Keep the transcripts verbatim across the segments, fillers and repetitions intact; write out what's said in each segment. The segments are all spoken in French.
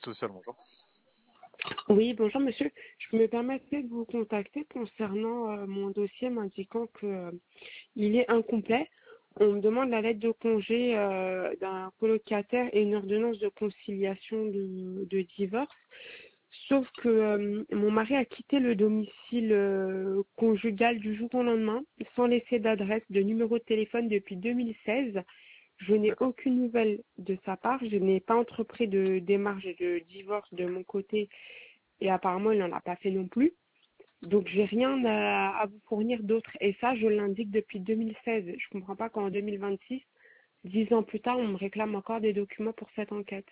social, bonjour. Oui, bonjour monsieur. Je me permettais de vous contacter concernant euh, mon dossier m'indiquant que euh, il est incomplet. On me demande la lettre de congé euh, d'un colocataire et une ordonnance de conciliation de, de divorce. Sauf que euh, mon mari a quitté le domicile euh, conjugal du jour au lendemain, sans laisser d'adresse, de numéro de téléphone depuis deux mille seize. Je n'ai D'accord. aucune nouvelle de sa part. Je n'ai pas entrepris de démarche de divorce de mon côté et apparemment il n'en a pas fait non plus. Donc j'ai rien à, à vous fournir d'autre. Et ça, je l'indique depuis deux mille seize. Je comprends pas qu'en deux mille vingt-six, dix ans plus tard, on me réclame encore des documents pour cette enquête.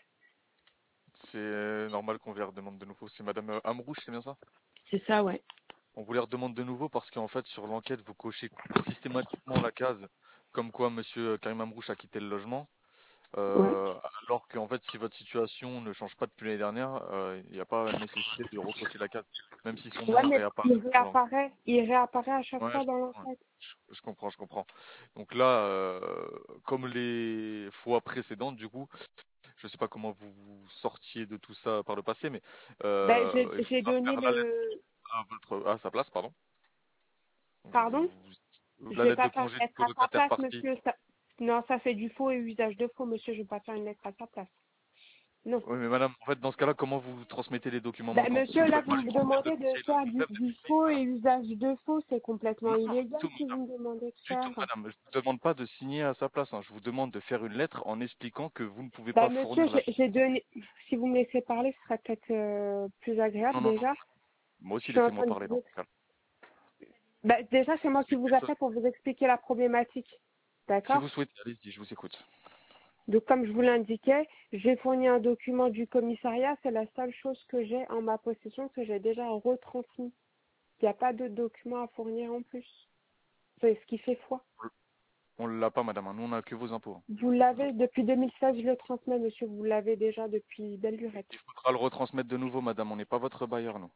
C'est normal qu'on vous les redemande de nouveau. C'est Madame euh, Amrouche, c'est bien ça? C'est ça, ouais. On vous les redemande de nouveau parce qu'en fait, sur l'enquête, vous cochez systématiquement la case comme quoi Monsieur Karim Amrouche a quitté le logement. Ouais. Euh, alors qu'en fait, si votre situation ne change pas depuis l'année dernière, euh, il n'y a pas nécessité de recocher la case, même si son Ouais, nom mais réapparaît il sur l'enquête. réapparaît, il réapparaît à chaque Ouais, fois je dans comprends, l'enquête. je, je comprends, je comprends. Donc là, euh, comme les fois précédentes, du coup, je sais pas comment vous vous sortiez de tout ça par le passé, mais Ben, euh, j'ai il j'ai faudra donné faire la lettre le... à votre à sa place, pardon. Pardon? Vous- vous- Je la vais lettre de pas faire congé une du lettre à sa colocataire place, parti. monsieur. Ça... Non, ça fait du faux et usage de faux, monsieur. Je vais pas faire une lettre à sa place. Non. Oui, mais madame, en fait, dans ce cas-là, comment vous transmettez les documents Ben, manquants? Si monsieur, vous là, faites vous pas le me transfert de demandez de conseil faire du, là, vous du êtes payé. faux et usage de faux. C'est complètement Non, non, illégal du tout, si vous madame. me demandez de Du tout, faire. madame. Je vous demande pas de signer à sa place, hein. Je vous demande de faire une lettre en expliquant que vous ne pouvez pas Ben, monsieur, fournir la. j'ai j'ai donné... Si vous me laissez parler, ce serait peut-être euh, plus agréable, Non, non, non. déjà. Moi Je aussi, suis en laissez-moi train de parler vous... dans ex- ce cas. Ben, déjà, c'est moi qui vous Expliquez-moi. appelle pour vous expliquer la problématique. Si D'accord? vous souhaitez, allez-y, je vous écoute. Donc, comme je vous l'indiquais, j'ai fourni un document du commissariat. C'est la seule chose que j'ai en ma possession que j'ai déjà retransmis. Il n'y a pas d'autres documents à fournir en plus. C'est ce qui fait foi. On l'a pas, madame, hein. Nous, on n'a que vos impôts, hein. Vous Donc, l'avez depuis deux mille seize, je le transmets, monsieur. Vous l'avez déjà depuis belle lurette. il faudra le retransmettre de nouveau, madame. On n'est pas votre bailleur, nous.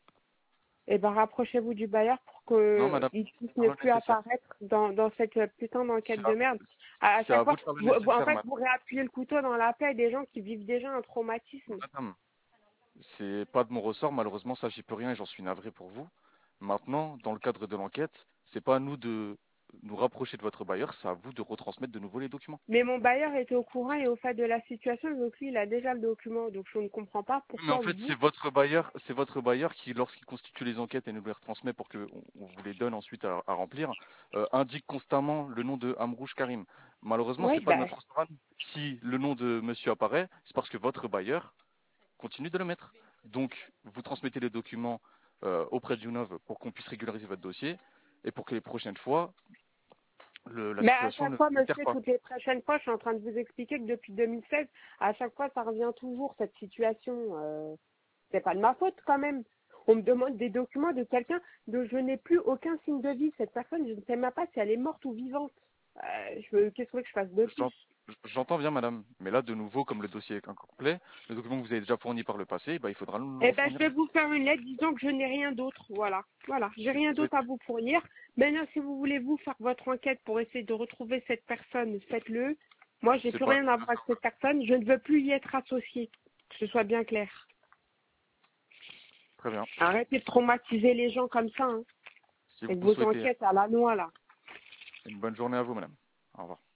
Eh ben, rapprochez-vous du bailleur pour Non, madame, qu'il puisse faire ne le plus nécessaire. apparaître dans, dans cette putain C'est d'enquête de à, merde. À, à c'est chaque à fois, vous de faire le vous, vous- en nécessaire, fait, madame. vous réappuyez le couteau dans la plaie des gens qui vivent déjà un traumatisme. Madame, c'est pas de mon ressort, malheureusement, ça, j'y peux rien et j'en suis navré pour vous. Maintenant, dans le cadre de l'enquête, c'est pas à nous de nous rapprocher de votre bailleur, c'est à vous de retransmettre de nouveau les documents. Mais mon bailleur était au courant et au fait de la situation, donc lui, il a déjà le document. Donc je ne comprends pas Mais en pourquoi fait, vous... c'est votre bailleur, c'est votre bailleur qui, lorsqu'il constitue les enquêtes et nous les retransmet pour que on, on vous les donne ensuite à, à remplir, euh, indique constamment le nom de Amrouche Karim. Malheureusement, Oui, c'est pas de ben, notre ressort. Si le nom de monsieur apparaît, c'est parce que votre bailleur continue de le mettre. Donc, vous transmettez les documents euh, auprès d'Unov pour qu'on puisse régulariser votre dossier et pour que les prochaines fois, le- la mais à situation chaque ne fois, s'altère monsieur, pas. toutes les prochaines fois, je suis en train de vous expliquer que depuis deux mille seize, à chaque fois, ça revient toujours, cette situation. Euh, c'est pas de ma faute quand même. On me demande des documents de quelqu'un dont je n'ai plus aucun signe de vie. Cette personne, je ne sais même pas si elle est morte ou vivante. Euh, je veux, qu'est-ce que vous voulez que je fasse de J'en- plus? J'entends bien, madame, mais là, de nouveau, comme le dossier est incomplet, le document que vous avez déjà fourni par le passé, bah, il faudra nous le Eh ben, je refournir. vais vous faire une lettre disant que je n'ai rien d'autre. Voilà. Voilà. J'ai Si vous rien d'autre à souhaitez. vous fournir. Maintenant, si vous voulez vous faire votre enquête pour essayer de retrouver cette personne, faites-le. Moi, j'ai C'est plus pas à rien à nous de voir avec faire. cette personne. Je ne veux plus y être associée. Que ce soit bien clair. Très bien. Arrêtez de traumatiser les gens comme ça, hein, Si avec vous vos souhaitez. enquêtes à la noix, là. Une bonne journée à vous, madame. Au revoir.